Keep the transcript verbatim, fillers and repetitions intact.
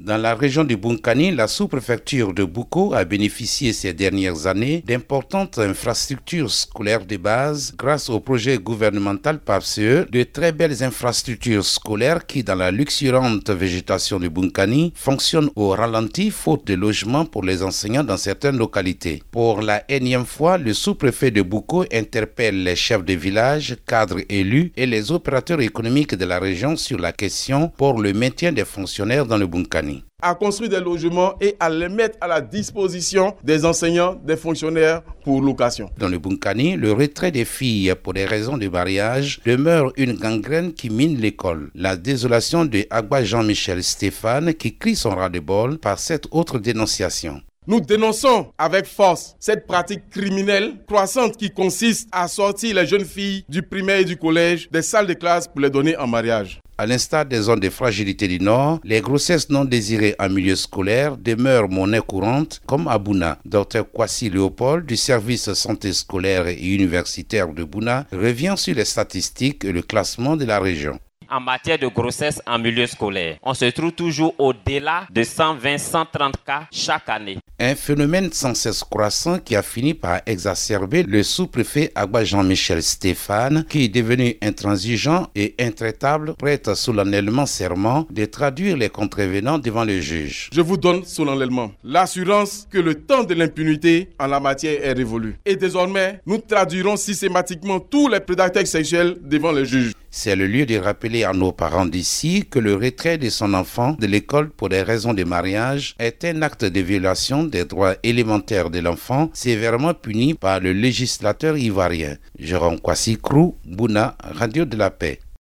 Dans la région du Bunkani, la sous-préfecture de Boukou a bénéficié ces dernières années d'importantes infrastructures scolaires de base grâce au projet gouvernemental P A P S E, de très belles infrastructures scolaires qui, dans la luxuriante végétation du Bunkani, fonctionnent au ralenti faute de logement pour les enseignants dans certaines localités. Pour la énième fois, le sous-préfet de Boukou interpelle les chefs de village, cadres élus et les opérateurs économiques de la région sur la question pour le maintien des fonctionnaires dans le Bunkani. À construire des logements et à les mettre à la disposition des enseignants, des fonctionnaires pour location. Dans le Bunkani, le retrait des filles pour des raisons de mariage demeure une gangrène qui mine l'école. La désolation de Agba Jean-Michel Stéphane qui crie son ras-le-bol par cette autre dénonciation. Nous dénonçons avec force cette pratique criminelle croissante qui consiste à sortir les jeunes filles du primaire et du collège des salles de classe pour les donner en mariage. À l'instar des zones de fragilité du Nord, les grossesses non désirées en milieu scolaire demeurent monnaie courante, comme à Bouna. Docteur Kwasi Léopold du service santé scolaire et universitaire de Bouna revient sur les statistiques et le classement de la région. En matière de grossesse en milieu scolaire, on se trouve toujours au-delà de cent vingt à cent trente cas chaque année. Un phénomène sans cesse croissant qui a fini par exacerber le sous-préfet Agba Jean-Michel Stéphane, qui est devenu intransigeant et intraitable, prête solennellement serment de traduire les contrevenants devant le juge. Je vous donne solennellement l'assurance que le temps de l'impunité en la matière est révolu. Et désormais, nous traduirons systématiquement tous les prédateurs sexuels devant le juge. C'est le lieu de rappeler à nos parents d'ici que le retrait de son enfant de l'école pour des raisons de mariage est un acte de violation des droits élémentaires de l'enfant sévèrement puni par le législateur ivoirien. Jérôme Kwasi Krou, Bouna, Radio de la Paix.